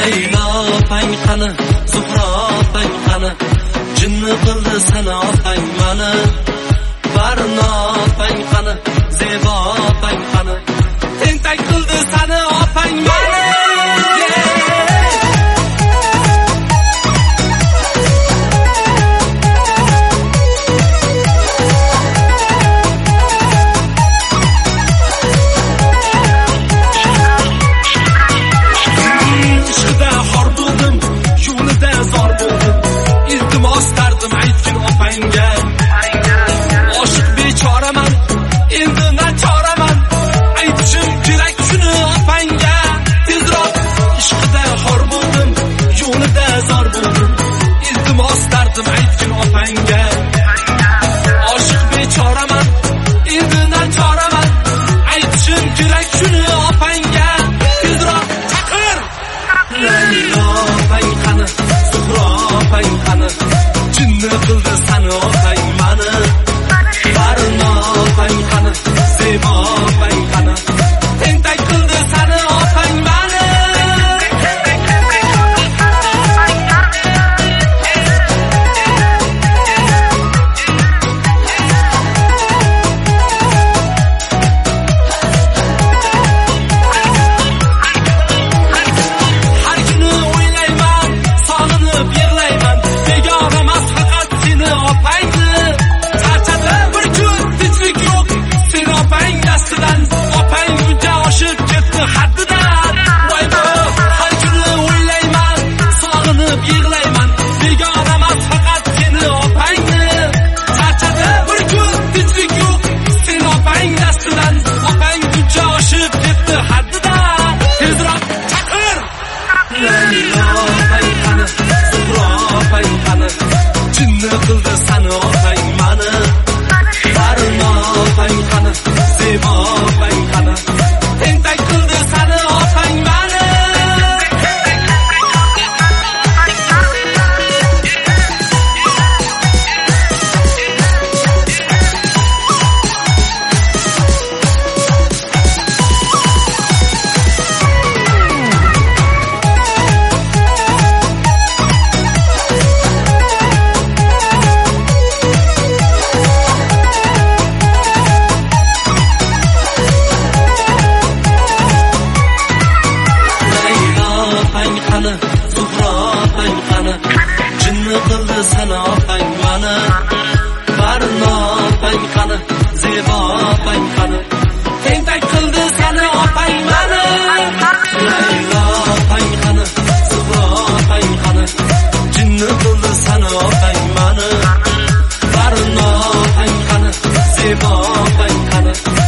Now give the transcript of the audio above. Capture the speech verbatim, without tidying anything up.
Laylo opang qani, Zuhro opang qani, jinni qildi sana opang mani. Barno opang qani, Zebo opang qani, tentak qildi sana opang mani. Oshiq bechoraman, endi nachoraman, aytishim kerak shuni opangga. Tezroq ishqida xor bo'ldim, yo'lida zor bo'ldim, iltimos dardim aytgin opangga. Oshiq bechoraman, endi nachoraman, aytishim kerak shuni opangga. Tezroq chaqir. Laylo opang qani, Zuhro opang qani, jinni qildi sani opang mani. Barno opang qani, Zebo opang qani, tentak qildi sani opang mani. Har kuni o'ylayman, sog'inib yig'layman, begona emas faqat seni opangni. Charchadi bir kun tinchlik yo'q, sen opang dastidan, opang buncha oshib ketdi haddidan. Voy bo, har kuni o'ylayman, sog'inib yig'layman, begona emas faqat seni opangni. Charchadi bir kun tinchlik yo'q, sen opang dastidan, opang buncha oshib ketdi haddidan. Tezroq chaqir. Laylo opang qani, Zuhro opang qani, jinni qildi sani opang mani. Barno opang qani, Zebo opang qani, tentak qildi sani opang mani. Qani, Zuhro opang qani, jinni qildi sani opang mani. Barno opang qani, Zebo opang qani, tentak qildi sani opang mani. Laylo opang qani, Zuhro opang qani, jinni qildi sani opang mani. Barno opang qani, Zebo opang qani,